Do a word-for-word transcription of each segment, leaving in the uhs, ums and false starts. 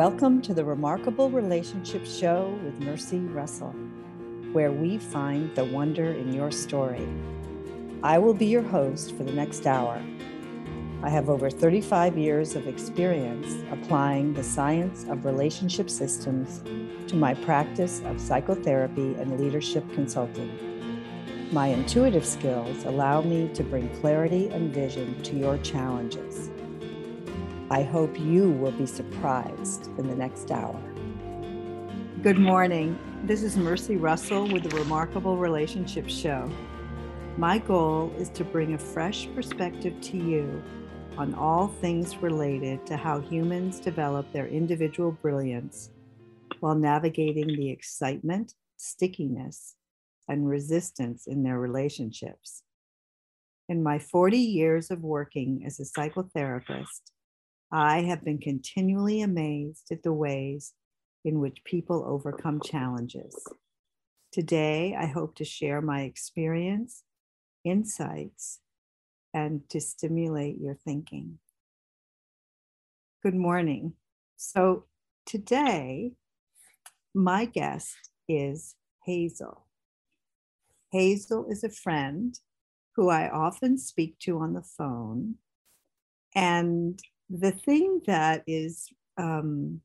Welcome to the Remarkable Relationship Show with Mercy Russell, where we find the wonder in your story. I will be your host for the next hour. I have over thirty-five years of experience applying the science of relationship systems to my practice of psychotherapy and leadership consulting. My intuitive skills allow me to bring clarity and vision to your challenges. I hope you will be surprised in the next hour. Good morning. This is Mercy Russell with the Remarkable Relationship Show. My goal is to bring a fresh perspective to you on all things related to how humans develop their individual brilliance while navigating the excitement, stickiness, and resistance in their relationships. In my forty years of working as a psychotherapist, I have been continually amazed at the ways in which people overcome challenges. Today, I hope to share my experience, insights, and to stimulate your thinking. Good morning. So today, my guest is Hazel. Hazel is a friend who I often speak to on the phone. And the thing that is um,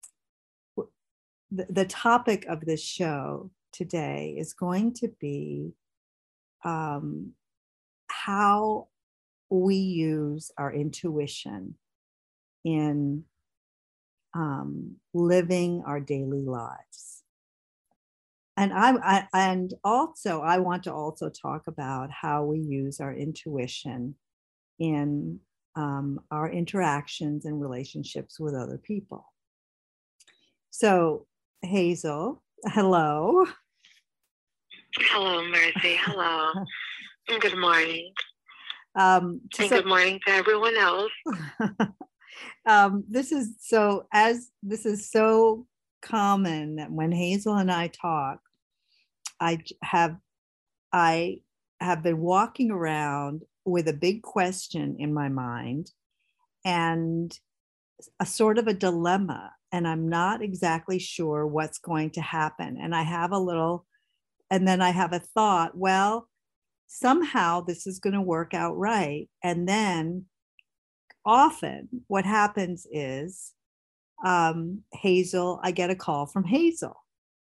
the, the topic of this show today is going to be um, how we use our intuition in um, living our daily lives. And I, I and also I want to also talk about how we use our intuition in um, our interactions and relationships with other people. So, Hazel, hello. Hello, Mercy. Hello. Good morning. Um, and so, good morning to everyone else. um, this is so as this is so common that when Hazel and I talk, I have I have been walking around with a big question in my mind and a sort of a dilemma, and I'm not exactly sure what's going to happen. And I have a little, and then I have a thought, well, somehow this is going to work out right. And then often what happens is, um, Hazel, I get a call from Hazel.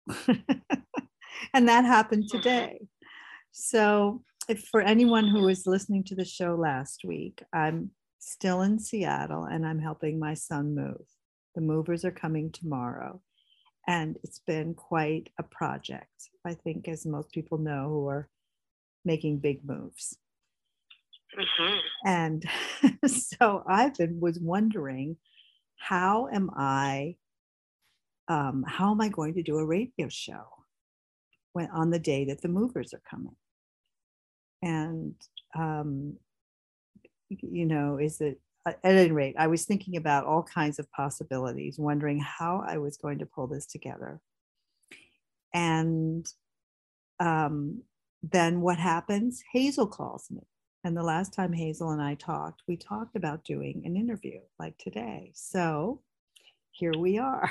And that happened today. So if for anyone who was listening to the show last week, I'm still in Seattle and I'm helping my son move. The movers are coming tomorrow. And it's been quite a project, I think, as most people know who are making big moves. Mm-hmm. And so I've been was wondering, how am I, um, how am I going to do a radio show when on the day that the movers are coming? And, um, you know, is it, at any rate, I was thinking about all kinds of possibilities, wondering how I was going to pull this together. And um, then what happens? Hazel calls me. And the last time Hazel and I talked, we talked about doing an interview like today. So here we are.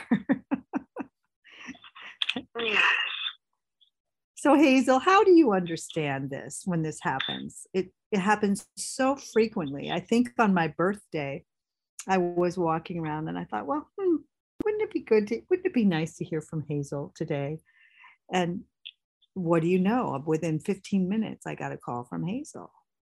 Yes. So Hazel, how do you understand this when this happens? It it happens so frequently. I think on my birthday, I was walking around and I thought, well, hmm, wouldn't it be good to, wouldn't it be nice to hear from Hazel today? And what do you know? Within fifteen minutes, I got a call from Hazel.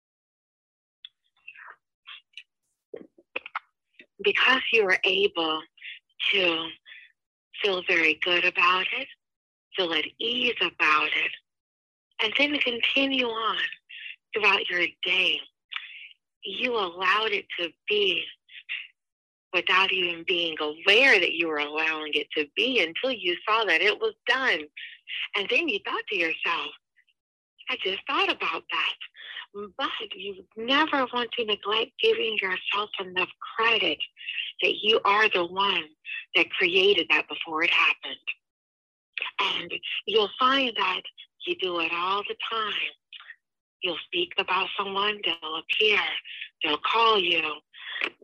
Because you were able to feel very good about it, feel at ease about it, and then to continue on throughout your day. You allowed it to be without even being aware that you were allowing it to be until you saw that it was done. And then you thought to yourself, I just thought about that. But you never want to neglect giving yourself enough credit that you are the one that created that before it happened. And you'll find that you do it all the time. You'll speak about someone, they'll appear, they'll call you,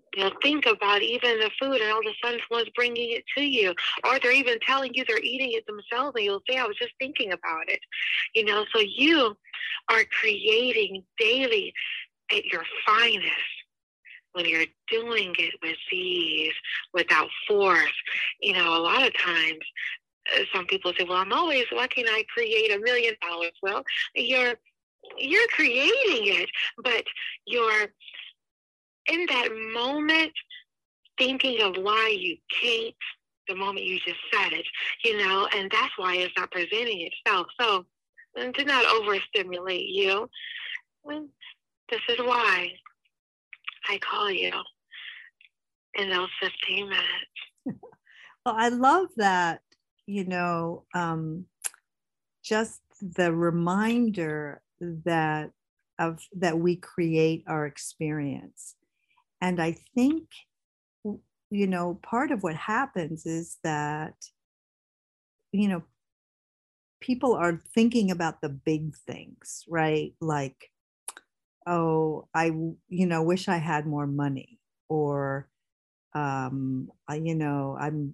You know, think about even the food and all of a sudden someone's bringing it to you. Or they're even telling you they're eating it themselves and you'll say, I was just thinking about it. You know, so you are creating daily at your finest when you're doing it with ease, without force. You know, a lot of times uh, some people say, well, I'm always, why can't I create a million dollars? Well, you're you're creating it, but you're in that moment thinking of why you can't the moment you just said it, you know, and that's why it's not presenting itself. So and to not overstimulate you, this is why I call you in those fifteen minutes. Well, I love that, you know, um, just the reminder that of that we create our experience. And I think, you know, part of what happens is that, you know, people are thinking about the big things, right? Like, oh, I, you know, wish I had more money, or, um, I, you know, I'm,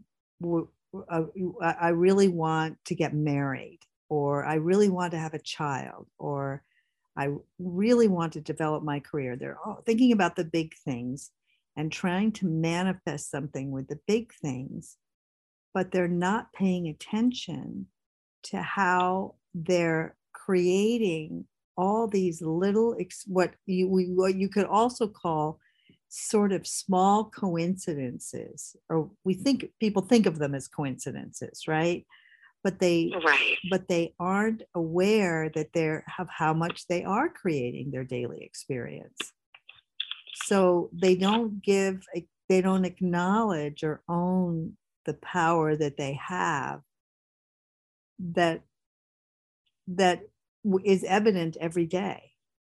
I really want to get married, or I really want to have a child, or I really want to develop my career. They're all thinking about the big things and trying to manifest something with the big things, but they're not paying attention to how they're creating all these little, what you, what you could also call sort of small coincidences, or we think people think of them as coincidences, right? But they, right. but they aren't aware that they're of how much they are creating their daily experience. So they don't give, they don't acknowledge or own the power that they have, that that is evident every day.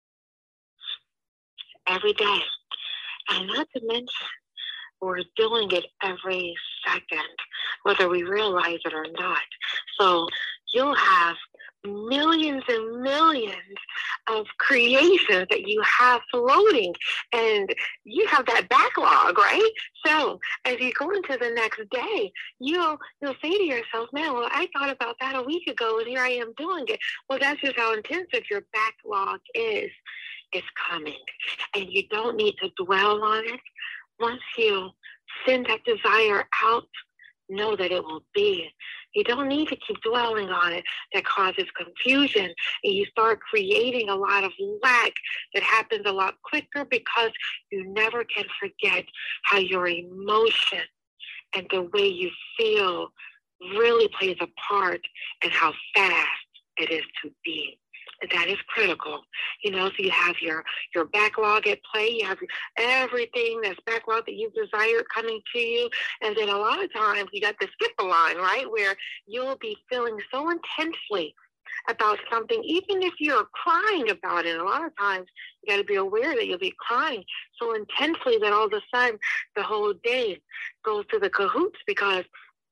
Every day. And not to mention, we're doing it every second, whether we realize it or not. So you'll have millions and millions of creations that you have floating, and you have that backlog, right? So as you go into the next day, you'll you'll say to yourself, man, well, I thought about that a week ago, and here I am doing it. Well, that's just how intensive your backlog is. It's coming, and you don't need to dwell on it. Once you send that desire out, know that it will be. You don't need to keep dwelling on it. That causes confusion, and you start creating a lot of lack that happens a lot quicker, because you never can forget how your emotion and the way you feel really plays a part in how fast it is to be. That is critical, you know. So you have your your backlog at play. You have everything that's backlog that you've desired coming to you, and then a lot of times you got the skip a line, right, where you'll be feeling so intensely about something, even if you're crying about it. A lot of times you got to be aware that you'll be crying so intensely that all of a sudden the whole day goes to the cahoots, because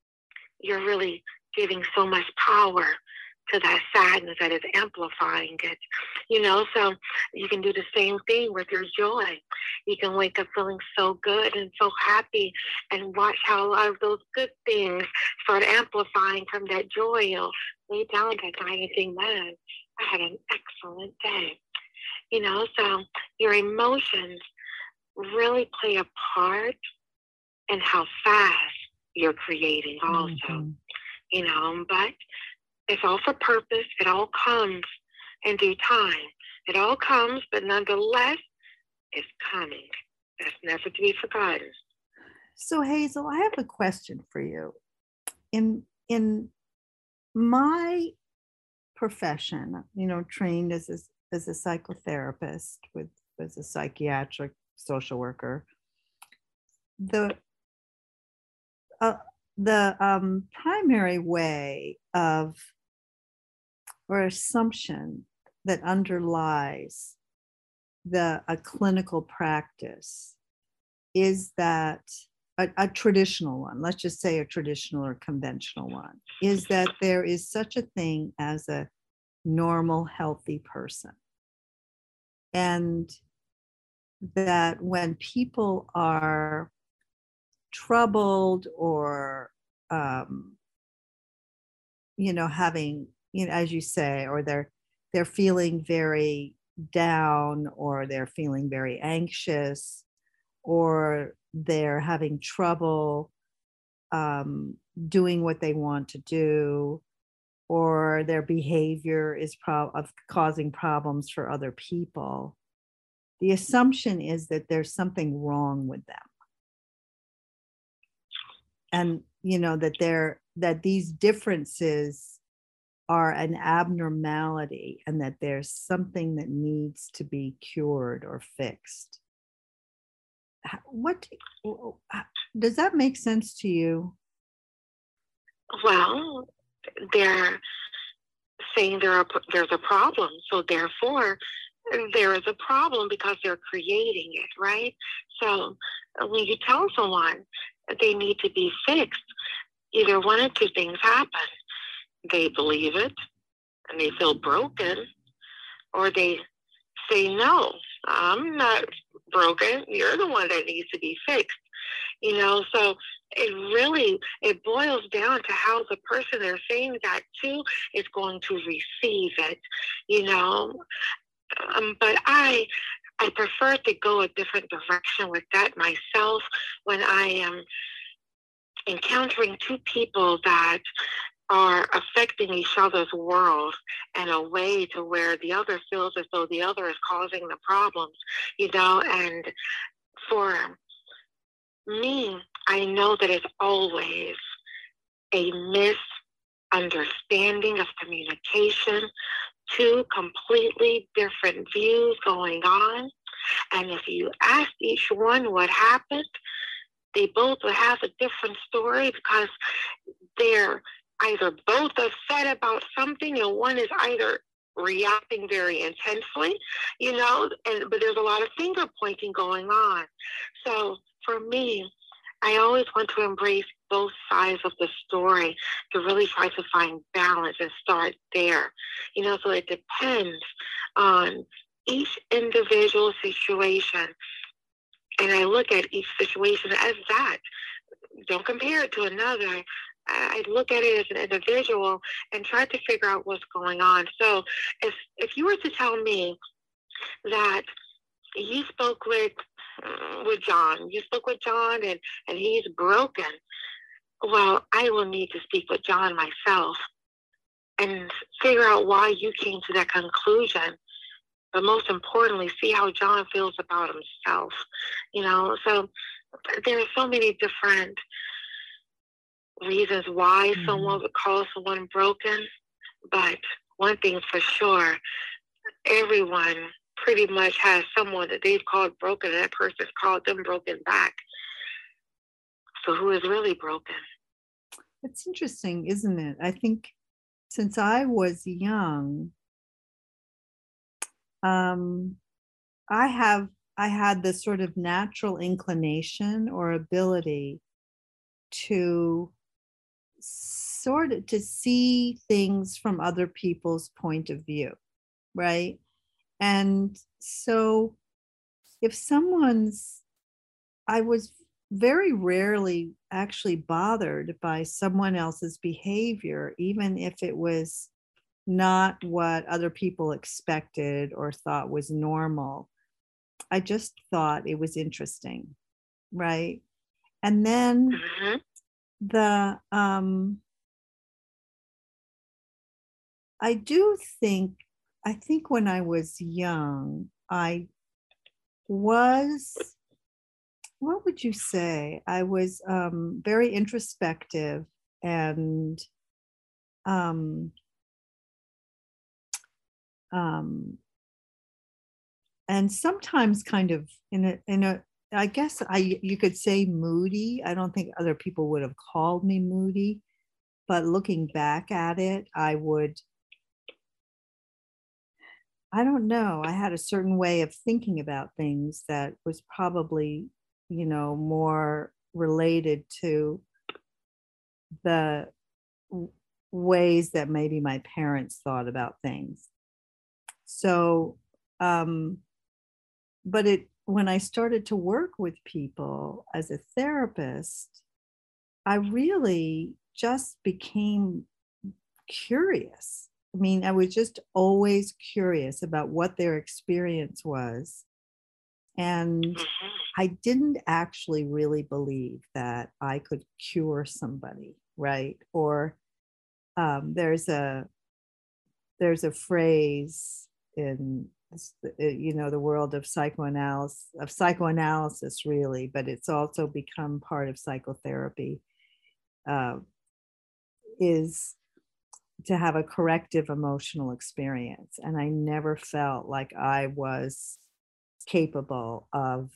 you're really giving so much power to that sadness that is amplifying it, you know. So you can do the same thing with your joy. You can wake up feeling so good and so happy, and watch how a lot of those good things start amplifying from that joy. You'll lay down that night and think, man, I had an excellent day, you know. So your emotions really play a part in how fast you're creating also, mm-hmm. you know. But it's all for purpose. It all comes in due time. It all comes, but nonetheless, it's coming. That's never to be forgotten. So, Hazel, I have a question for you. In in my profession, you know, trained as a, as a psychotherapist, with as a psychiatric social worker, the uh, the um, primary way of or assumption that underlies the a clinical practice is that a, a traditional one, let's just say a traditional or conventional one, is that there is such a thing as a normal, healthy person. And that when people are troubled or, um, you know, having, you know, as you say, or they're they're feeling very down, or they're feeling very anxious, or they're having trouble um, doing what they want to do, or their behavior is pro- of causing problems for other people, the assumption is that there's something wrong with them, and you know that they're that these differences are an abnormality, and that there's something that needs to be cured or fixed. What does that make sense to you? Well, they're saying there are, there's a problem, so therefore there is a problem because they're creating it, right? So when you tell someone they need to be fixed, either one of two things happen. They believe it and they feel broken, or they say, no, I'm not broken. You're the one that needs to be fixed. You know, so it really, it boils down to how the person they're saying that to is going to receive it, you know. Um, but I, I prefer to go a different direction with that myself when I am encountering two people that are affecting each other's world in a way to where the other feels as though the other is causing the problems, you know. And for me, I know that it's always a misunderstanding of communication, two completely different views going on. And if you ask each one what happened, they both will have a different story, because they're either both upset about something, and one is either reacting very intensely, you know, and but there's a lot of finger pointing going on. So for me, I always want to embrace both sides of the story, to really try to find balance and start there. You know, so it depends on each individual situation. And I look at each situation as that. Don't compare it to another. I look at it as an individual and try to figure out what's going on. So if if you were to tell me that you spoke with uh, with John, you spoke with John and, and he's broken, well, I will need to speak with John myself and figure out why you came to that conclusion. But most importantly, see how John feels about himself. You know, so there are so many different reasons why mm-hmm. someone would call someone broken. But one thing for sure, everyone pretty much has someone that they've called broken, and that person's called them broken back. So who is really broken? It's interesting, isn't it? I think since I was young, um, I have I had this sort of natural inclination or ability to sort of to see things from other people's point of view, right? And so if someone's, I was very rarely actually bothered by someone else's behavior, even if it was not what other people expected or thought was normal. I just thought it was interesting, right? And then mm-hmm. the um I do think I think when I was young, I was, what would you say? I was um, very introspective and um, um, and sometimes kind of in a in a I guess I you could say moody. I don't think other people would have called me moody, but looking back at it, I would. I don't know. I had a certain way of thinking about things that was probably, you know, more related to the w- ways that maybe my parents thought about things. So, um, but it when I started to work with people as a therapist, I really just became curious. I mean, I was just always curious about what their experience was. And Mhm. I didn't actually really believe that I could cure somebody, right? Or um, there's a there's a phrase in uh, you know the world of psychoanalysis of psychoanalysis really, but it's also become part of psychotherapy. Uh, is to have a corrective emotional experience, and I never felt like I was capable of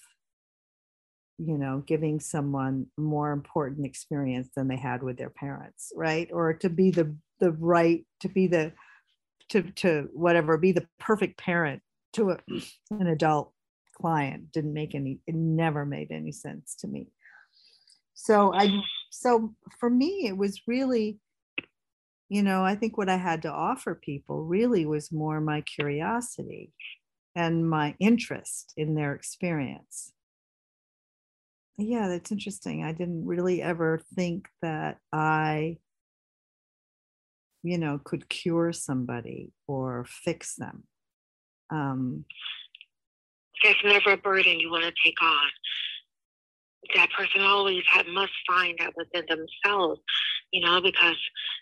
you know giving someone a more important experience than they had with their parents, right? Or to be the the right to be the to to whatever be the perfect parent to a, an adult client didn't make any it never made any sense to me. So I so for me it was really, you know I think what I had to offer people really was more my curiosity and my interest in their experience. Yeah, that's interesting. I didn't really ever think that I, you know, could cure somebody or fix them. Um, That's never a burden you want to take on. That person always had, must find that within themselves, you know, because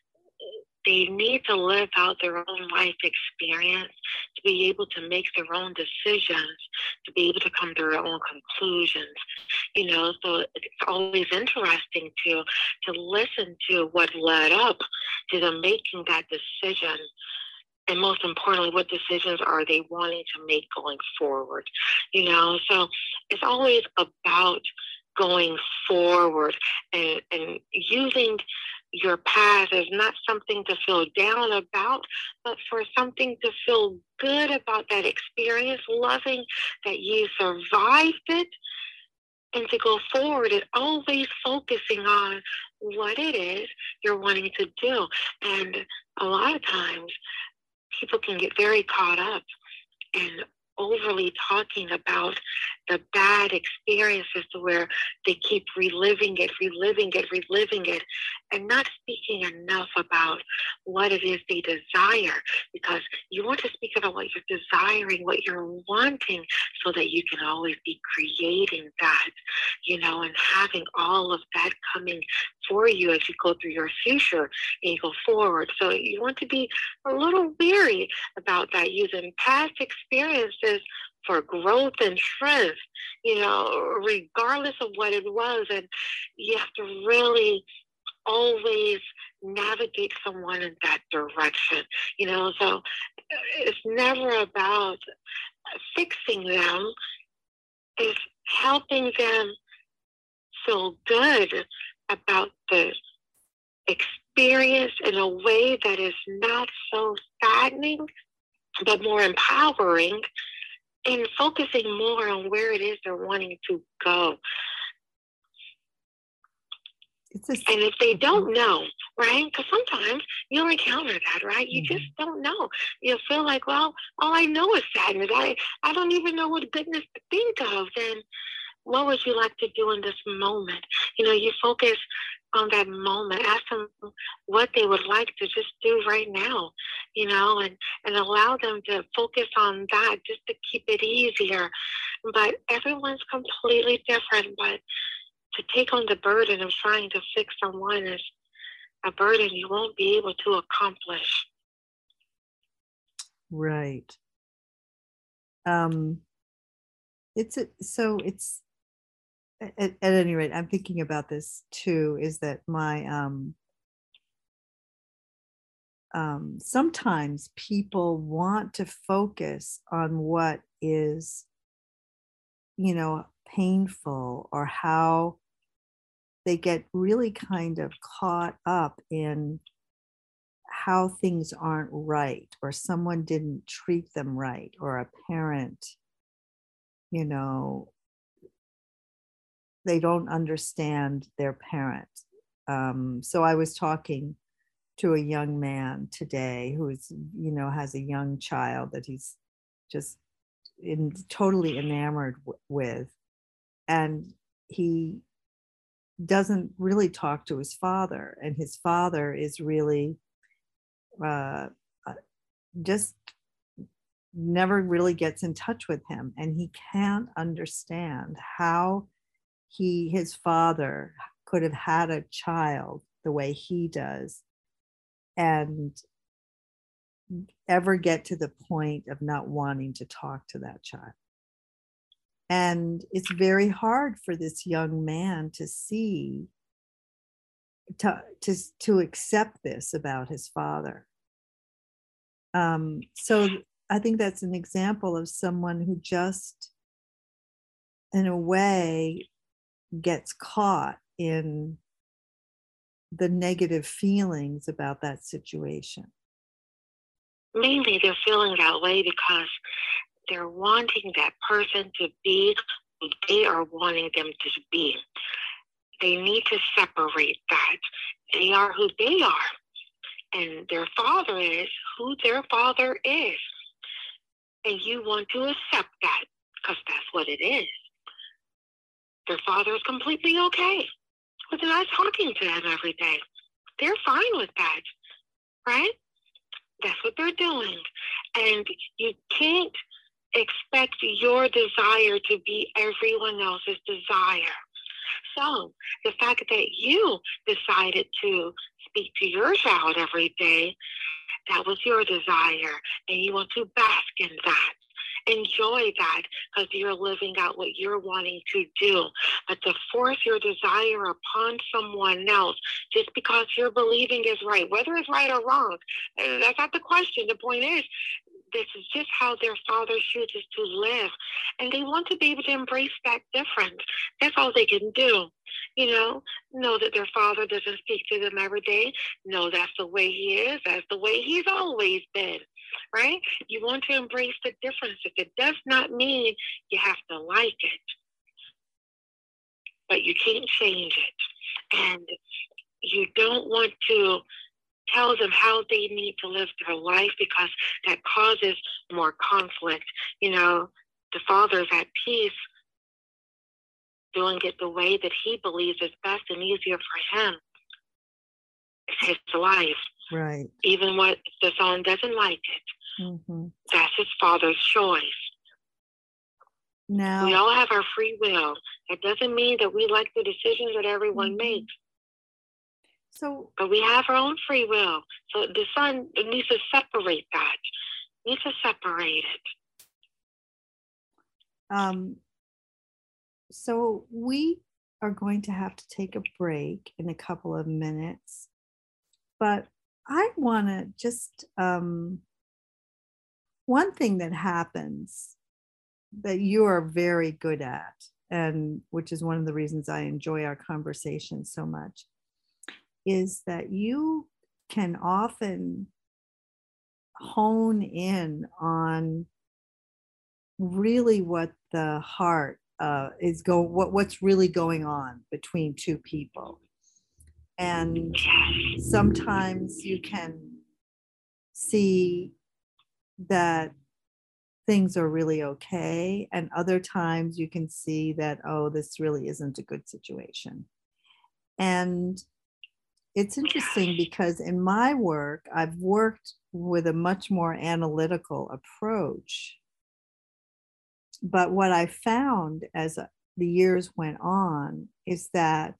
they need to live out their own life experience to be able to make their own decisions, to be able to come to their own conclusions. You know, so it's always interesting to to listen to what led up to them making that decision. And most importantly, what decisions are they wanting to make going forward? You know, so it's always about going forward and, and using your past as not something to feel down about, but for something to feel good about that experience, loving that you survived it, and to go forward is always focusing on what it is you're wanting to do. And a lot of times people can get very caught up in overly talking about the bad experiences to where they keep reliving it, reliving it, reliving it, and not speaking enough about what it is they desire. Because you want to speak about what you're desiring, what you're wanting, so that you can always be creating that, you know, and having all of that coming for you as you go through your future and you go forward. So you want to be a little weary about that, using past experiences for growth and strength, you know, regardless of what it was. And you have to really always navigate someone in that direction, you know. So it's never about fixing them, it's helping them feel good about the experience in a way that is not so saddening, but more empowering, and focusing more on where it is they're wanting to go. it's a, And if they don't know, right? Because sometimes you'll encounter that, right? You mm-hmm. just don't know. You feel like, well, all I know is sadness. I, I don't even know what goodness to think of. Then what would you like to do in this moment? You know, you focus on that moment. Ask them what they would like to just do right now, you know, and, and allow them to focus on that just to keep it easier. But everyone's completely different. But to take on the burden of trying to fix someone is a burden you won't be able to accomplish. Right. Um, it's a, so it's at, at any rate, I'm thinking about this too, is that my um, um, sometimes people want to focus on what is, you know, painful, or how they get really kind of caught up in how things aren't right, or someone didn't treat them right, or a parent, you know, they don't understand their parent. Um, so I was talking to a young man today who's, you know, has a young child that he's just in, totally enamored w- with. And he doesn't really talk to his father. And his father is really uh, uh, just never really gets in touch with him. And he can't understand how he, his father, could have had a child the way he does and ever get to the point of not wanting to talk to that child. And it's very hard for this young man to see, to, to, to accept this about his father. Um, so I think that's an example of someone who just, in a way, gets caught in the negative feelings about that situation. Mainly they're feeling that way because they're wanting that person to be who they are wanting them to be. They need to separate that. They are who they are. And their father is who their father is. And you want to accept that because that's what it is. Their father is completely okay with not talking to them every day. They're fine with that, right? That's what they're doing. And you can't expect your desire to be everyone else's desire. So the fact that you decided to speak to your child every day, that was your desire, and you want to bask in that. Enjoy that because you're living out what you're wanting to do. But to force your desire upon someone else just because you're believing is right, whether it's right or wrong, that's not the question. The point is, this is just how their father chooses to live. And they want to be able to embrace that difference. That's all they can do. You know, know that their father doesn't speak to them every day. Know that's the way he is. That's the way he's always been, right? You want to embrace the differences. It does not mean you have to like it, but you can't change it. And you don't want to tell them how they need to live their life because that causes more conflict. You know, the father's at peace doing it the way that he believes is best and easier for him. It's his life. Right. Even when the son doesn't like it. Mm-hmm. That's his father's choice. Now, we all have our free will. That doesn't mean that we like the decisions that everyone mm-hmm. makes. So, but we have our own free will. So the son needs to separate that. Needs to separate it. Um, so we are going to have to take a break in a couple of minutes, but I want to just, um, one thing that happens that you are very good at, and which is one of the reasons I enjoy our conversation so much, is that you can often hone in on really what the heart uh, is go what what's really going on between two people. And sometimes you can see that things are really okay, and other times you can see that, oh, this really isn't a good situation. And it's interesting because in my work, I've worked with a much more analytical approach. But what I found as the years went on is that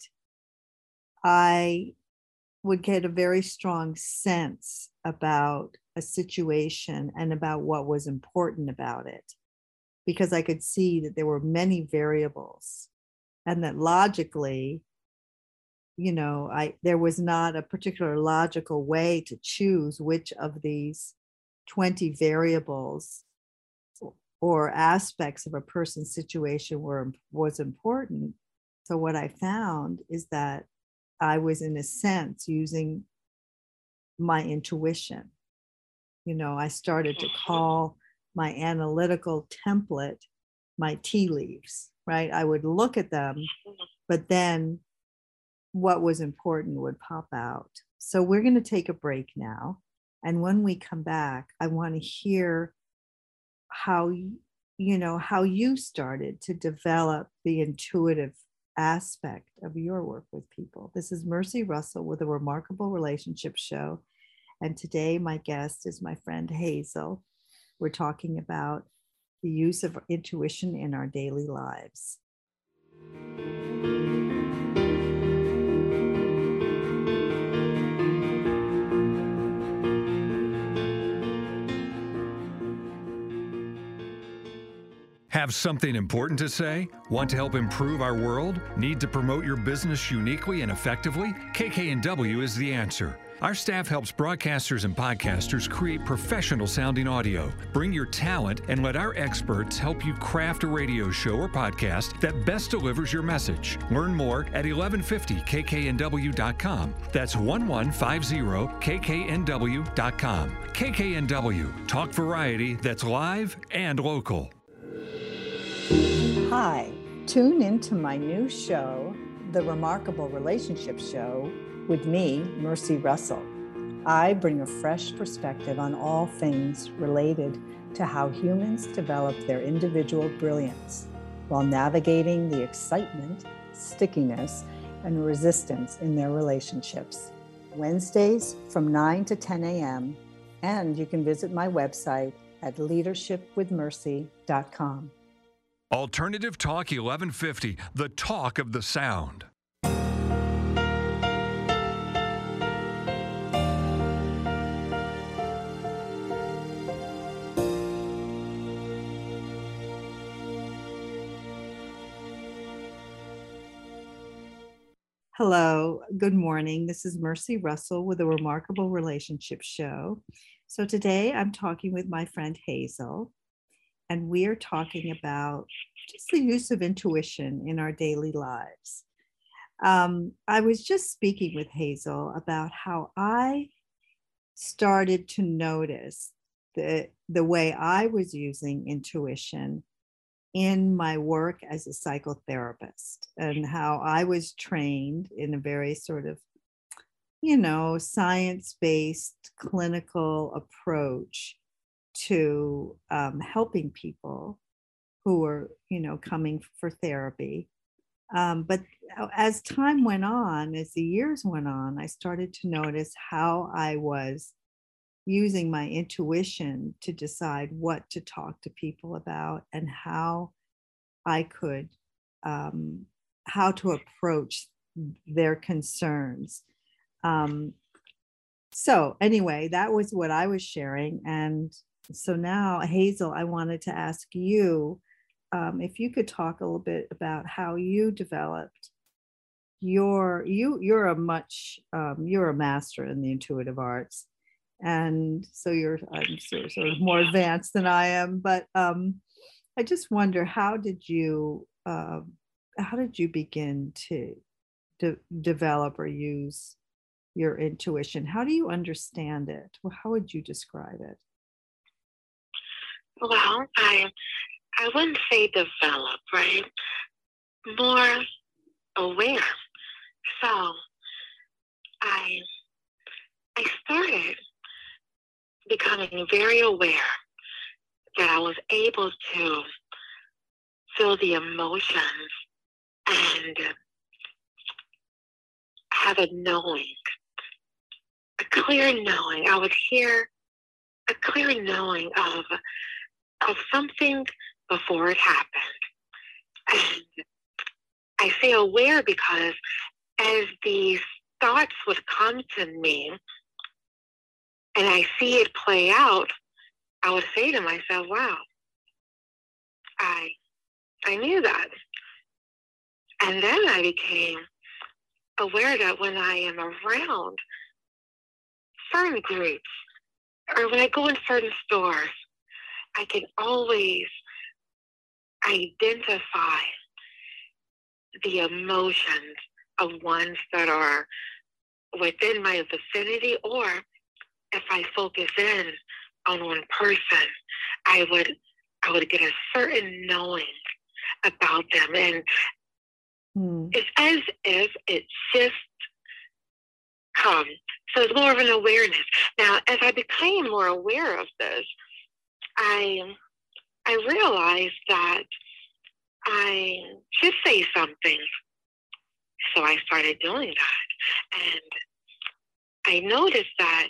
I would get a very strong sense about a situation and about what was important about it, because I could see that there were many variables and that logically, you know, I there was not a particular logical way to choose which of these twenty variables or aspects of a person's situation were was important. So what I found is that I was, in a sense, using my intuition. You know, I started to call my analytical template my tea leaves, right? I would look at them, but then what was important would pop out. So we're going to take a break now. And when we come back, I want to hear how you know, how you started to develop the intuitive aspect of your work with people. This is Mercy Russell with a Remarkable Relationship Show. And today my guest is my friend Hazel. We're talking about the use of intuition in our daily lives. Have something important to say? Want to help improve our world? Need to promote your business uniquely and effectively? K K N W is the answer. Our staff helps broadcasters and podcasters create professional sounding audio. Bring your talent and let our experts help you craft a radio show or podcast that best delivers your message. Learn more at eleven fifty K K N W dot com. That's eleven fifty K K N W dot com. K K N W, talk variety that's live and local. Hi, tune into my new show, The Remarkable Relationship Show, with me, Mercy Russell. I bring a fresh perspective on all things related to how humans develop their individual brilliance while navigating the excitement, stickiness, and resistance in their relationships. Wednesdays from nine to ten a.m., and you can visit my website at leadership with mercy dot com. Alternative Talk eleven fifty, the talk of the sound. Hello, good morning. This is Mercy Russell with a Remarkable Relationship Show. So today I'm talking with my friend Hazel, and we are talking about just the use of intuition in our daily lives. Um, I was just speaking with Hazel about how I started to notice the, the way I was using intuition in my work as a psychotherapist, and how I was trained in a very sort of, you know, science-based clinical approach to um, helping people who were, you know, coming for therapy. Um, but as time went on, as the years went on, I started to notice how I was using my intuition to decide what to talk to people about and how I could, um, how to approach their concerns. Um, so anyway, that was what I was sharing. And so now, Hazel, I wanted to ask you um, if you could talk a little bit about how you developed your, you, you're a much, um, you're a master in the intuitive arts. And so you're, I'm sort of, sort of more advanced than I am, but um, I just wonder, how did you, uh, how did you begin to de- develop or use your intuition? How do you understand it? Well, how would you describe it? Well, I I wouldn't say develop, right? More aware. So I I started becoming very aware that I was able to feel the emotions and have a knowing, a clear knowing. I would hear a clear knowing of of something before it happened. And I say aware because as these thoughts would come to me and I see it play out, I would say to myself, wow, I I knew that. And then I became aware that when I am around certain groups or when I go in certain stores, I can always identify the emotions of ones that are within my vicinity, or if I focus in on one person, I would I would get a certain knowing about them. And hmm. it's as if it just comes. So it's more of an awareness. Now, as I became more aware of this, I I realized that I should say something. So I started doing that. And I noticed that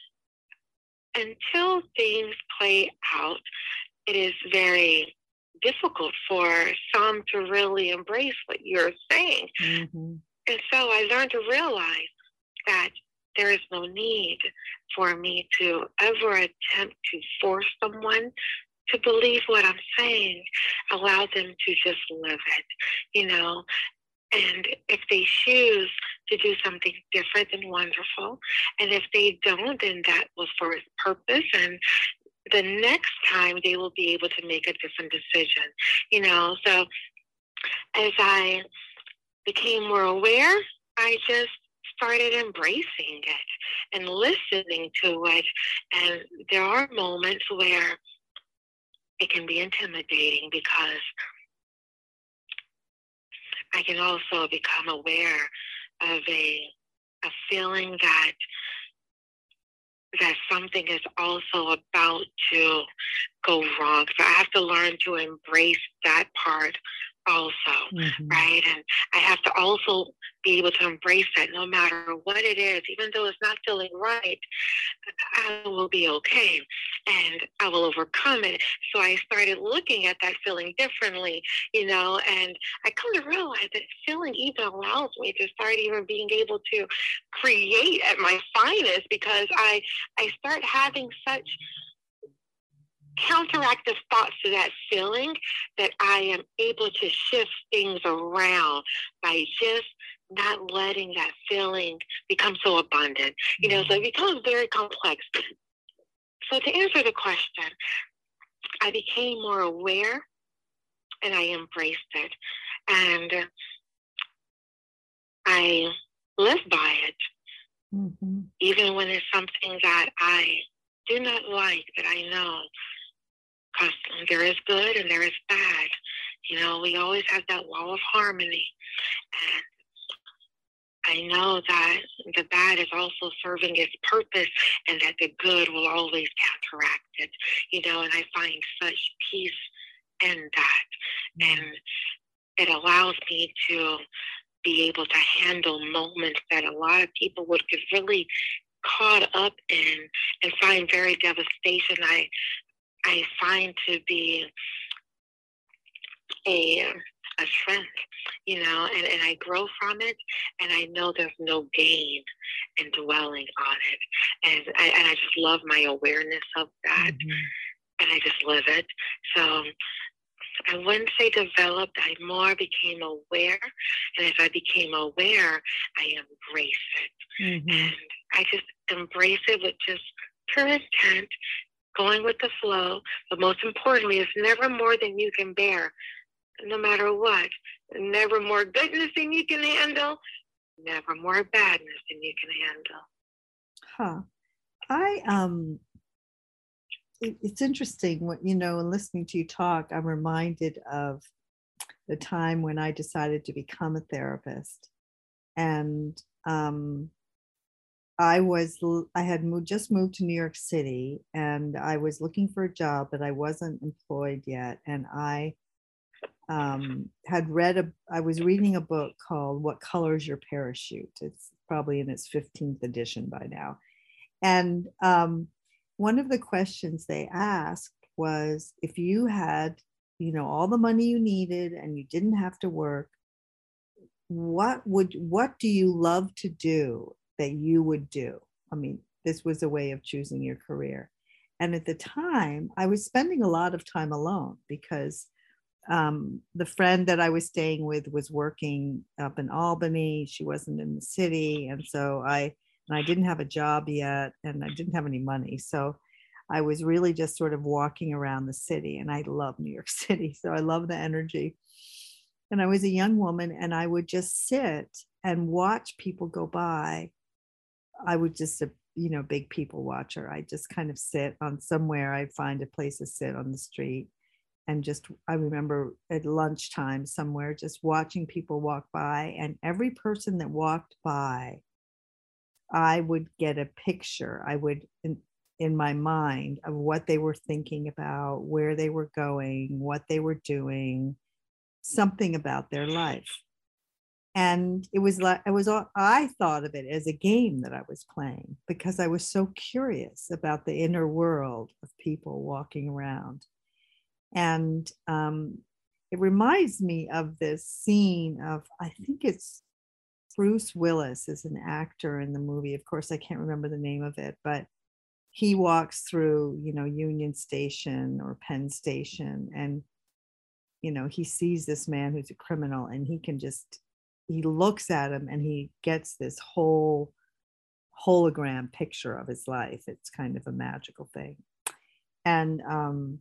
until things play out, it is very difficult for some to really embrace what you're saying. Mm-hmm. And so I learned to realize that there is no need for me to ever attempt to force someone to believe what I'm saying. Allow them to just live it, you know. And if they choose to do something different, then wonderful. And if they don't, then that was for its purpose. And the next time they will be able to make a different decision, you know. So as I became more aware, I just started embracing it and listening to it. And there are moments where it can be intimidating because I can also become aware of a, a feeling that that something is also about to go wrong. So I have to learn to embrace that part also, mm-hmm. right? And I have to also be able to embrace that no matter what it is, even though it's not feeling right, I will be okay and I will overcome it. So I started looking at that feeling differently, you know, and I come to realize that feeling even allows me to start even being able to create at my finest, because I, I start having such counteractive thoughts to that feeling that I am able to shift things around by just not letting that feeling become so abundant. You know, so it becomes very complex. So to answer the question, I became more aware and I embraced it. And I live by it. Mm-hmm. Even when it's something that I do not like, that I know. Because there is good and there is bad. You know, we always have that law of harmony. And I know that the bad is also serving its purpose and that the good will always counteract it. You know, and I find such peace in that. And it allows me to be able to handle moments that a lot of people would get really caught up in and find very devastation. I I find to be a a strength, you know, and, and I grow from it, and I know there's no gain in dwelling on it. And I, and I just love my awareness of that, mm-hmm. and I just live it. So I wouldn't say developed, I more became aware, and as I became aware, I embrace it. Mm-hmm. And I just embrace it with just pure intent, going with the flow, but most importantly, it's never more than you can bear, no matter what. Never more goodness than you can handle, never more badness than you can handle. Huh. I, um, it, it's interesting, what, you know, listening to you talk, I'm reminded of the time when I decided to become a therapist. And, um, I was, I had moved, just moved to New York City, and I was looking for a job, but I wasn't employed yet. And I um, had read, a, I was reading a book called What Color's Your Parachute? It's probably in its fifteenth edition by now. And um, one of the questions they asked was, if you had, you know, all the money you needed and you didn't have to work, what would, what do you love to do that you would do? I mean, this was a way of choosing your career. And at the time, I was spending a lot of time alone because um, the friend that I was staying with was working up in Albany. She wasn't in the city. And so I, and I didn't have a job yet, and I didn't have any money. So I was really just sort of walking around the city, and I love New York City. So I love the energy. And I was a young woman, and I would just sit and watch people go by. I would just, you know, big people watcher. I just kind of sit on somewhere. I'd find a place to sit on the street. And just, I remember at lunchtime somewhere, just watching people walk by. And every person that walked by, I would get a picture. I would in my mind of what they were thinking about, where they were going, what they were doing, something about their life. And it was like, it was, I thought of it as a game that I was playing because I was so curious about the inner world of people walking around. And um, it reminds me of this scene of, I think it's Bruce Willis is an actor in the movie. Of course, I can't remember the name of it, but he walks through, you know, Union Station or Penn Station, and, you know, he sees this man who's a criminal, and he can just, he looks at him and he gets this whole hologram picture of his life. It's kind of a magical thing. And, um,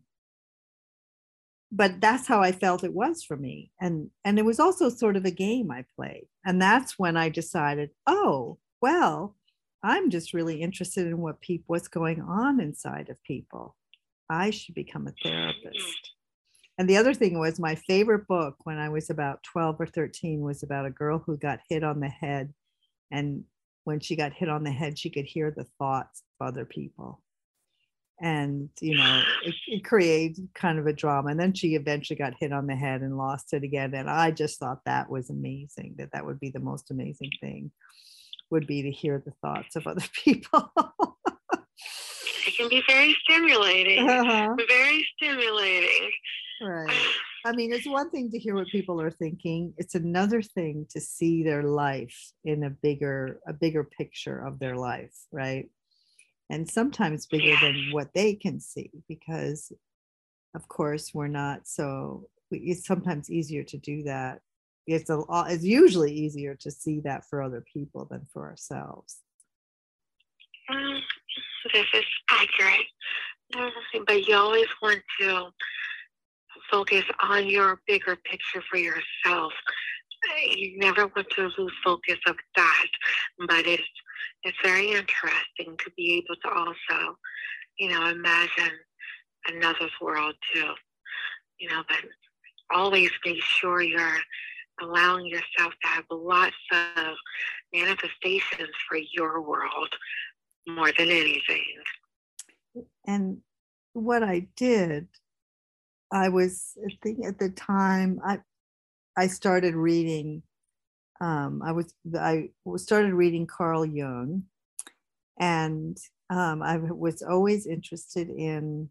but that's how I felt it was for me. And, and it was also sort of a game I played. And that's when I decided, oh, well, I'm just really interested in what people, what's going on inside of people. I should become a therapist. And the other thing was, my favorite book when I was about twelve or thirteen was about a girl who got hit on the head. And when she got hit on the head, she could hear the thoughts of other people. And, you know, it, it created kind of a drama. And then she eventually got hit on the head and lost it again. And I just thought that was amazing, that that would be the most amazing thing, would be to hear the thoughts of other people. It can be very stimulating, uh-huh. very stimulating. Right. I mean, it's one thing to hear what people are thinking. It's another thing to see their life in a bigger, a bigger picture of their life, right? And sometimes bigger yeah. than what they can see, because, of course, we're not so. It's sometimes easier to do that. It's a. It's usually easier to see that for other people than for ourselves. Mm, this is accurate, but you always want to focus on your bigger picture for yourself. You never want to lose focus of that, but it's it's very interesting to be able to also, you know, imagine another world too, you know, but always make sure you're allowing yourself to have lots of manifestations for your world more than anything. And what I did, I was, I think at the time, I I started reading, um, I was, I started reading Carl Jung, and um, I was always interested in,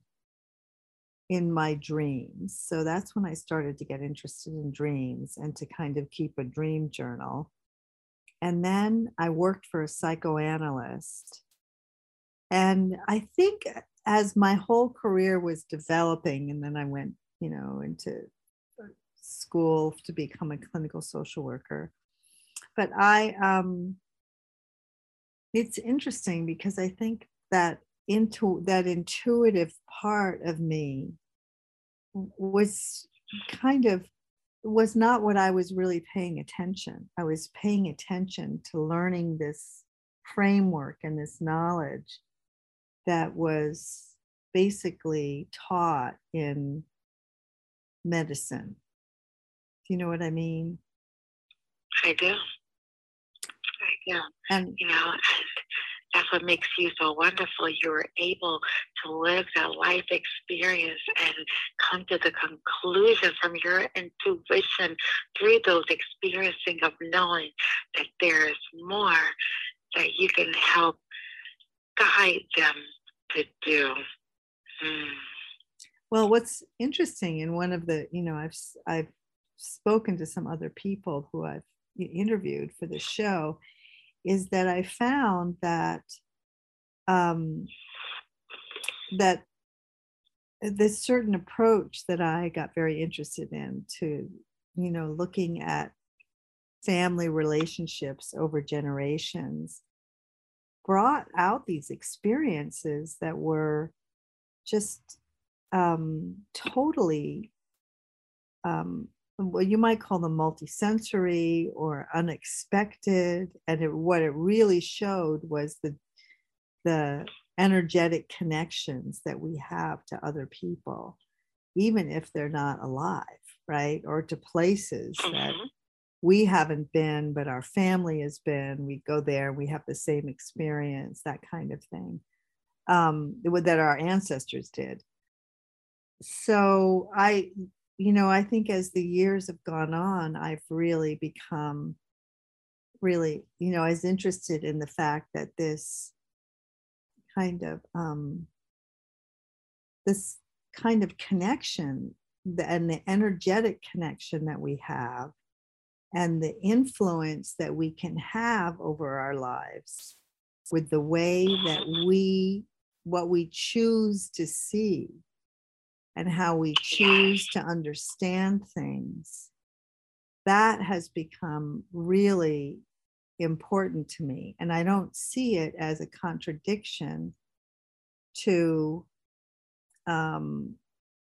in my dreams. So that's when I started to get interested in dreams and to kind of keep a dream journal. And then I worked for a psychoanalyst. And I think as my whole career was developing, and then I went, you know, into school to become a clinical social worker. But I, um, it's interesting because I think that into that intuitive part of me was kind of, was not what I was really paying attention. I was paying attention to learning this framework and this knowledge that was basically taught in medicine. Do you know what I mean? I do. I do. And you know, and that's what makes you so wonderful. You were able to live that life experience and come to the conclusion from your intuition through those experiencing of knowing that there is more that you can help guide them to do. Mm. Well, what's interesting, in one of the, you know, I've I've spoken to some other people who I've interviewed for the show, is that I found that um, that this certain approach that I got very interested in to, you know, looking at family relationships over generations, brought out these experiences that were just um, totally, um, well, you might call them multisensory or unexpected. And it, what it really showed was the, the energetic connections that we have to other people, even if they're not alive, right? Or to places mm-hmm. that we haven't been, but our family has been. We go there, we have the same experience, that kind of thing. um, that our ancestors did. So I, you know, I think as the years have gone on, I've really become really, you know, as interested in the fact that this kind of, um, this kind of connection and the energetic connection that we have and the influence that we can have over our lives with the way that we, what we choose to see and how we choose to understand things, that has become really important to me. And I don't see it as a contradiction to, um,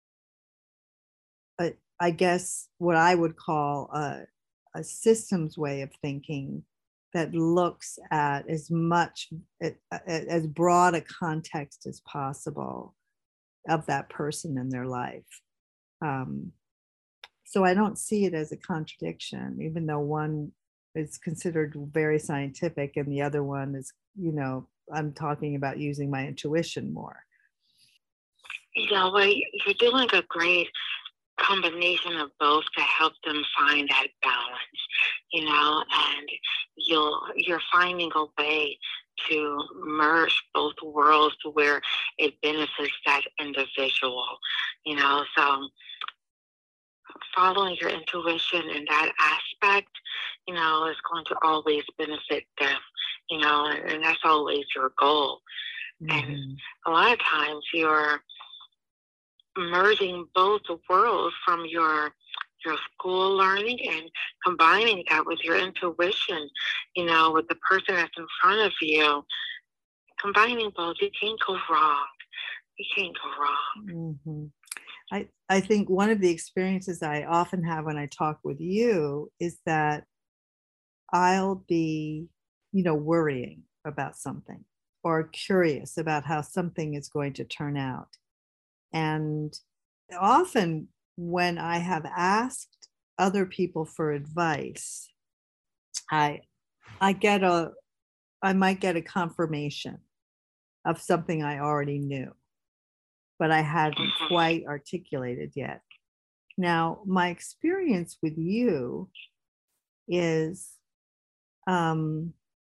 a, I guess, what I would call a, a systems way of thinking that looks at as much, as broad a context as possible of that person in their life. Um, so I don't see it as a contradiction, even though one is considered very scientific and the other one is, you know, I'm talking about using my intuition more. Yeah, well, you're doing a great combination of both to help them find that balance, you know, and you'll you're finding a way to merge both worlds to where it benefits that individual, you know. So following your intuition in that aspect, you know, is going to always benefit them, you know, and, and that's always your goal. Mm-hmm. And a lot of times you're merging both the worlds from your your school learning and combining that with your intuition, you know, with the person that's in front of you. Combining both, you can't go wrong. You can't go wrong. Mm-hmm. I, I think one of the experiences I often have when I talk with you is that I'll be, you know, worrying about something or curious about how something is going to turn out. And often when I have asked other people for advice, I I get a I might get a confirmation of something I already knew, but I hadn't quite articulated yet. Now, my experience with you is um,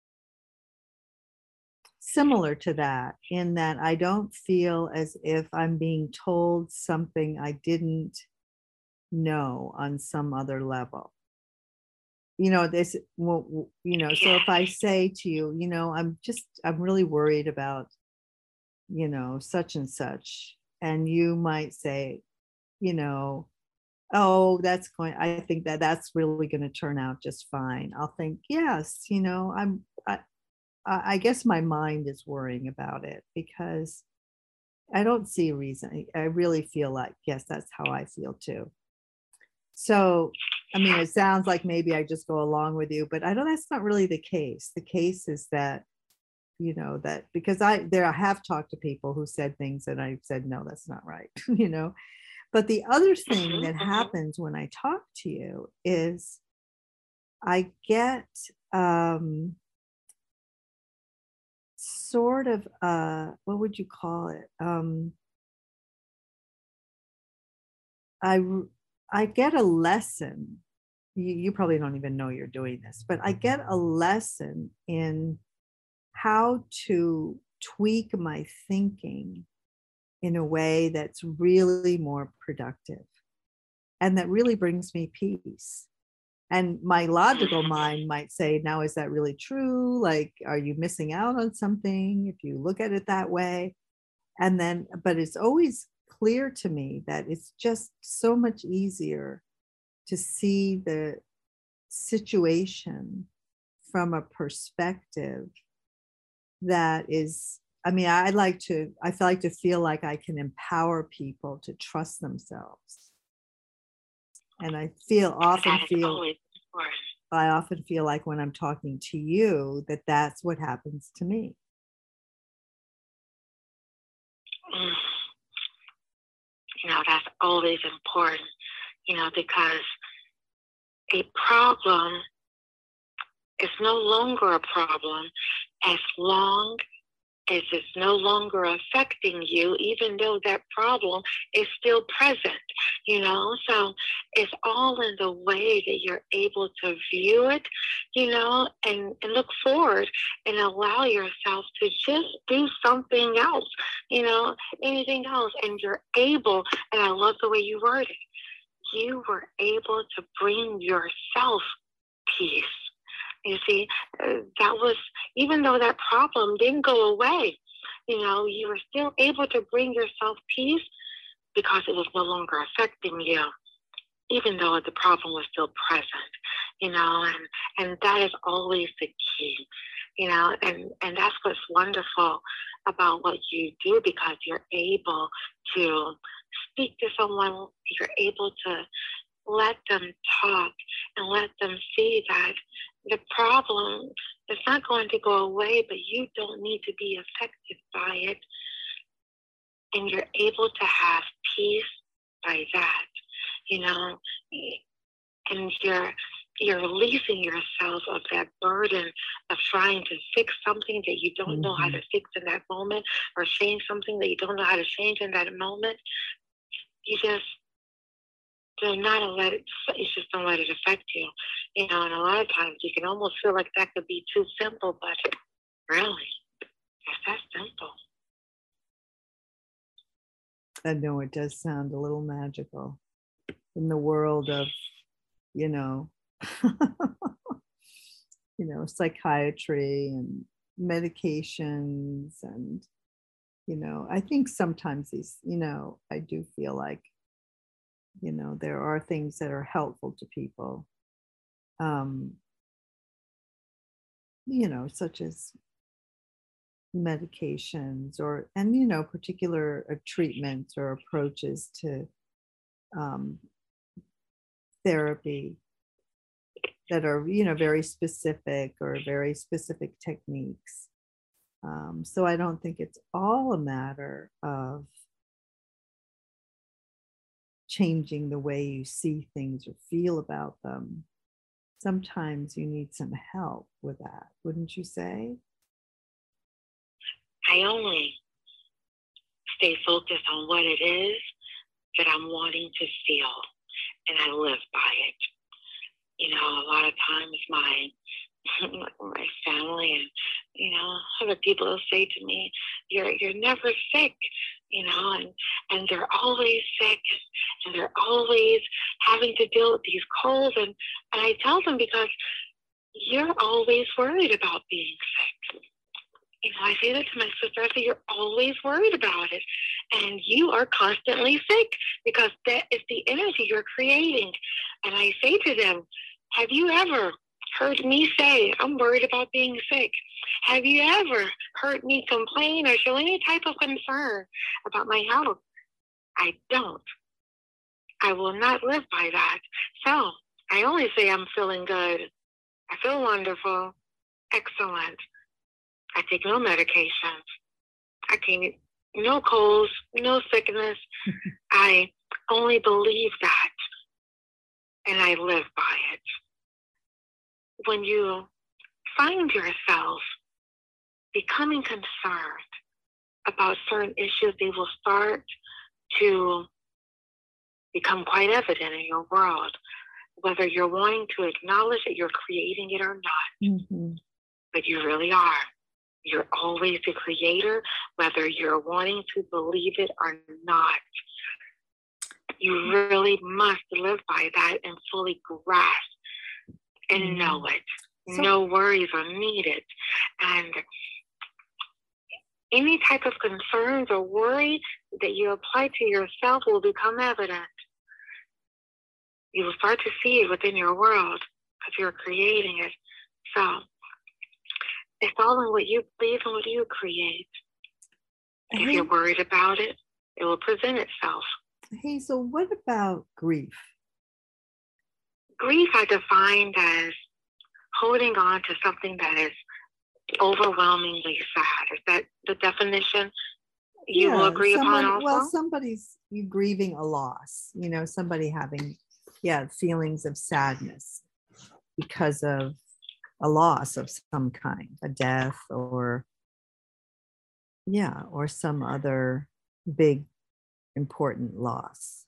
similar to that, in that I don't feel as if I'm being told something I didn't know on some other level. You know, this, well, you know, so if I say to you, you know, I'm just, I'm really worried about, you know, such and such, and you might say, you know, oh, that's going, I think that that's really going to turn out just fine. I'll think, yes, you know, I'm, I, I guess my mind is worrying about it because I don't see a reason. I really feel like, yes, that's how I feel too. So, I mean, it sounds like maybe I just go along with you, but I don't, that's not really the case. The case is that, you know, that because I, there, I have talked to people who said things and I said, no, that's not right, you know. But the other thing that happens when I talk to you is I get um, sort of, uh, what would you call it? Um, I, I get a lesson. You, you probably don't even know you're doing this, but I get a lesson in how to tweak my thinking in a way that's really more productive and that really brings me peace. And my logical mind might say, now, is that really true? Like, are you missing out on something if you look at it that way? And then, but it's always clear to me that it's just so much easier to see the situation from a perspective that is, I mean, I like to, I like to feel like I can empower people to trust themselves. And I feel, often feel, I often feel like when I'm talking to you, that that's what happens to me. Mm. You know, that's always important, you know, because a problem is no longer a problem as long is it's no longer affecting you, even though that problem is still present, you know? So it's all in the way that you're able to view it, you know, and, and look forward and allow yourself to just do something else, you know, anything else. And you're able, and I love the way you worded, you were able to bring yourself peace. You see, uh, that was, even though that problem didn't go away, you know, you were still able to bring yourself peace because it was no longer affecting you, even though the problem was still present, you know, and, and that is always the key, you know, and, and that's what's wonderful about what you do, because you're able to speak to someone, you're able to let them talk and let them see that the problem is not going to go away, but you don't need to be affected by it. And you're able to have peace by that, you know, and you're, you're releasing yourself of that burden of trying to fix something that you don't mm-hmm. know how to fix in that moment, or change something that you don't know how to change in that moment. You just do not let it, you just don't let it affect you. You know, and a lot of times you can almost feel like that could be too simple, but really, it's that simple. I know it does sound a little magical in the world of, you know, you know, psychiatry and medications. And, you know, I think sometimes these, you know, I do feel like, you know, there are things that are helpful to people, um, you know, such as medications or, and, you know, particular uh, treatments or approaches to um, therapy that are, you know, very specific or very specific techniques. Um, so I don't think it's all a matter of changing the way you see things or feel about them. Sometimes you need some help with that, wouldn't you say? I only stay focused on what it is that I'm wanting to feel, and I live by it. You know, a lot of times my my family and, you know, other people will say to me, you're you're never sick, you know, and, and they're always sick, and they're always having to deal with these colds. And, and I tell them, because you're always worried about being sick. You know, I say that to my sister. I say, you're always worried about it. And you are constantly sick, because that is the energy you're creating. And I say to them, have you ever heard me say, I'm worried about being sick? Have you ever heard me complain or show any type of concern about my health? I don't. I will not live by that. So I only say I'm feeling good. I feel wonderful. Excellent. I take no medications. I take no colds, no sickness. I only believe that, and I live by it. When you find yourself becoming concerned about certain issues, they will start to become quite evident in your world, whether you're wanting to acknowledge that you're creating it or not. Mm-hmm. But you really are. You're always the creator, whether you're wanting to believe it or not. You really must live by that and fully grasp and mm-hmm. know it. So, no worries are needed. And any type of concerns or worry that you apply to yourself will become evident. You will start to see it within your world because you're creating it. So it's all in what you believe and what you create. Hey, if you're worried about it, it will present itself. Hazel, what about grief? Grief I defined as holding on to something that is overwhelmingly sad. Is that the definition you yeah, will agree somebody, upon also? Well, somebody's you grieving a loss, you know, somebody having, yeah, feelings of sadness because of a loss of some kind, a death or, Yeah, or some other big, important loss.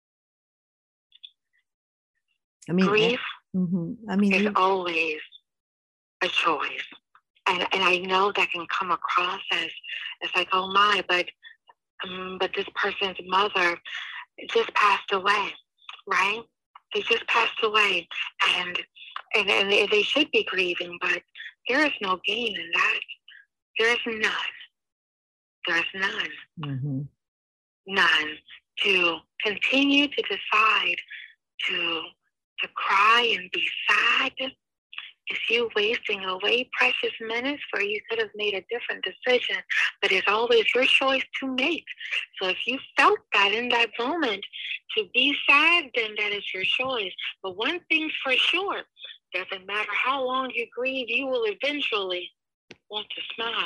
I mean, Grief mm-hmm. I mean, is you, always a choice. And, and I know that can come across as, as like, oh my, but, um, but this person's mother just passed away, right? They just passed away. And, and, and they, they should be grieving, but there is no gain in that. There is none. There is none. mm-hmm. None. To continue to decide to to cry and be sad is you wasting away precious minutes where you could have made a different decision, but it's always your choice to make. So if you felt that in that moment to be sad, then that is your choice. But one thing's for sure, doesn't matter how long you grieve, you will eventually want to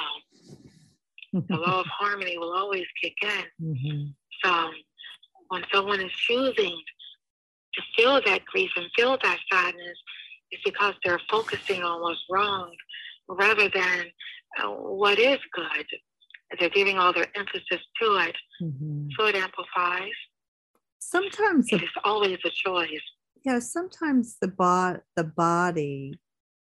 smile. The law of harmony will always kick in. Mm-hmm. So when someone is choosing to feel that grief and feel that sadness, it's because they're focusing on what's wrong rather than uh, what is good. They're giving all their emphasis to it. Mm-hmm. So it amplifies. Sometimes it is always a choice. Yeah, sometimes the bo- the body.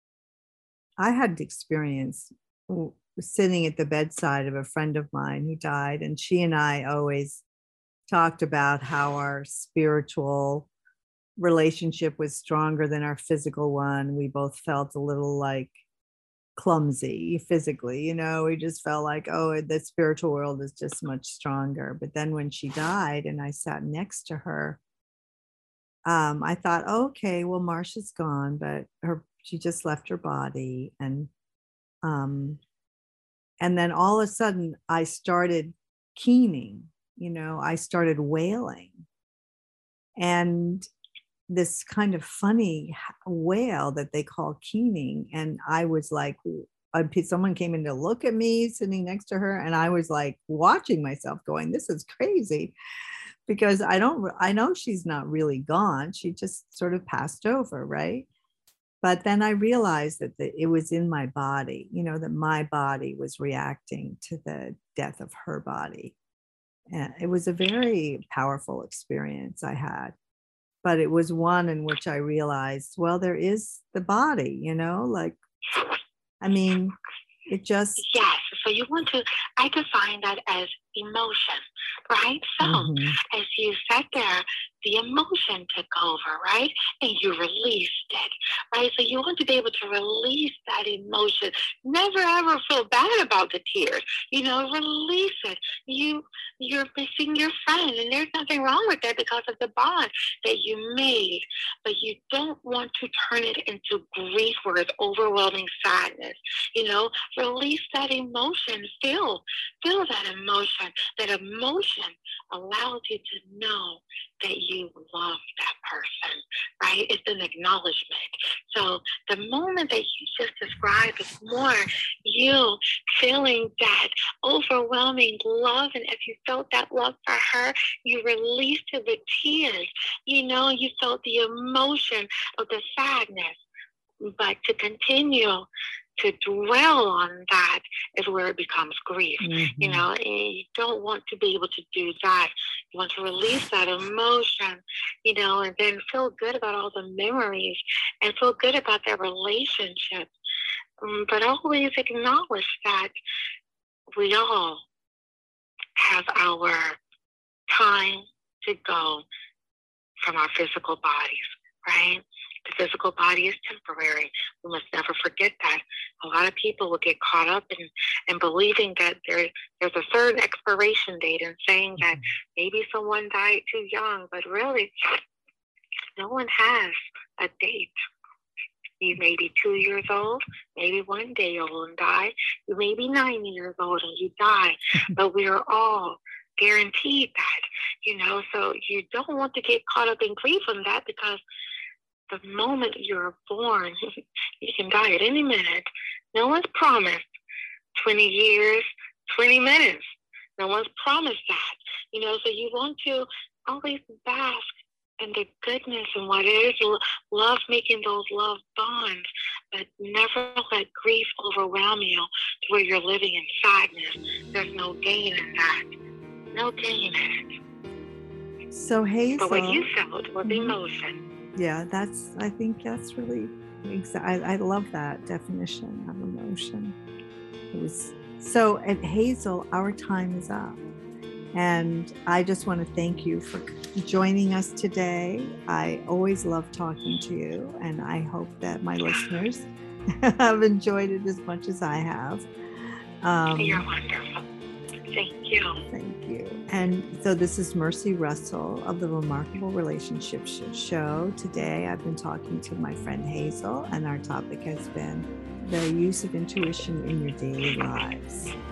I had experience sitting at the bedside of a friend of mine who died, and she and I always talked about how our spiritual relationship was stronger than our physical one. We both felt a little like clumsy physically, you know, we just felt like, oh, the spiritual world is just much stronger. But then when she died and I sat next to her, um, I thought, oh, okay, well, Marsha's gone, but her she just left her body. And um, and then all of a sudden I started keening, you know, I started wailing. And this kind of funny wail that they call keening. And I was like, someone came in to look at me sitting next to her. And I was like watching myself going, this is crazy, because I don't, I know she's not really gone. She just sort of passed over. Right. But then I realized that the, it was in my body, you know, that my body was reacting to the death of her body. And it was a very powerful experience I had. But it was one in which I realized, well, there is the body, you know, like, I mean, it just. Yes. So you want to, I define that as emotion, right? So mm-hmm. as you sat there, the emotion took over, right? And you released it, right? So you want to be able to release that emotion. Never ever feel bad about the tears. You know, release it. You, you're missing your friend, and there's nothing wrong with that because of the bond that you made. But you don't want to turn it into grief where it's overwhelming sadness. You know, release that emotion. Feel, feel that emotion. That emotion allows you to know that you love that person, right? It's an acknowledgement. So the moment that you just described is more you feeling that overwhelming love. And if you felt that love for her, you released it with tears. You know, you felt the emotion of the sadness. But to continue to dwell on that is where it becomes grief. Mm-hmm. You know, and you don't want to be able to do that. You want to release that emotion, you know, and then feel good about all the memories and feel good about that relationship. Um, but always acknowledge that we all have our time to go from our physical bodies, right? The physical body is temporary. We must never forget that. A lot of people will get caught up in, in believing that there, there's a certain expiration date and saying that maybe someone died too young, but really, no one has a date. You may be two years old, maybe one day old and die. You may be ninety years old and you die, but we are all guaranteed that, you know, so you don't want to get caught up in grief on that, because the moment you're born, you can die at any minute. No one's promised twenty years, twenty minutes. No one's promised that. You know, so you want to always bask in the goodness and what it is. Love making those love bonds. but never let grief overwhelm you to where you're living in sadness. There's no gain in that. No gain in it. So Hazel, but what you felt was mm-hmm. emotion. Yeah, that's, I think that's really, I, I love that definition of emotion. It was, so at Hazel, our time is up. And I just want to thank you for joining us today. I always love talking to you, and I hope that my listeners have enjoyed it as much as I have. Um, You're wonderful. Thank you. Thank you. And so this is Mercy Russell of the Remarkable Relationships Show. Today I've been talking to my friend Hazel, and our topic has been the use of intuition in your daily lives.